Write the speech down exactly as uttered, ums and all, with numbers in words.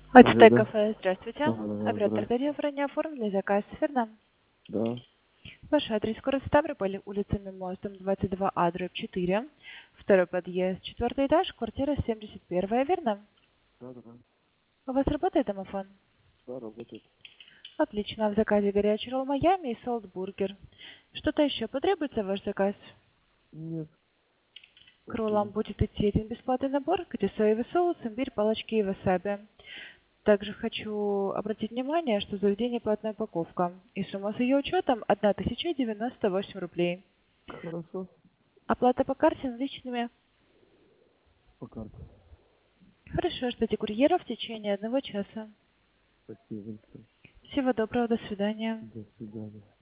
Ацтек Алло, да? кафе, здравствуйте. Да, да, да, Оператор здравствуйте. Дарья, ранее оформили заказ, верно? Да, Ваш адрес город Ставрополь, улица Мимостом, двадцать два А, дробь четыре. Второй подъезд, четвертый этаж, квартира семьдесят один, верно? да, да, да, У вас работает домофон? да, работает. Отлично, в заказе горячий ролл Майами и солтбургер. Что-то еще потребуется в ваш заказ? Нет, К роллам спасибо. будет идти один бесплатный набор, где соевый соус, имбирь, палочки и васаби. Также хочу обратить внимание, что заведение платная упаковка, и сумма с ее учетом тысяча девяносто восемь рублей. Хорошо, Оплата по карте наличными. по карте. Хорошо, ждите курьера в течение одного часа. Спасибо большое. Всего доброго, до свидания. До свидания.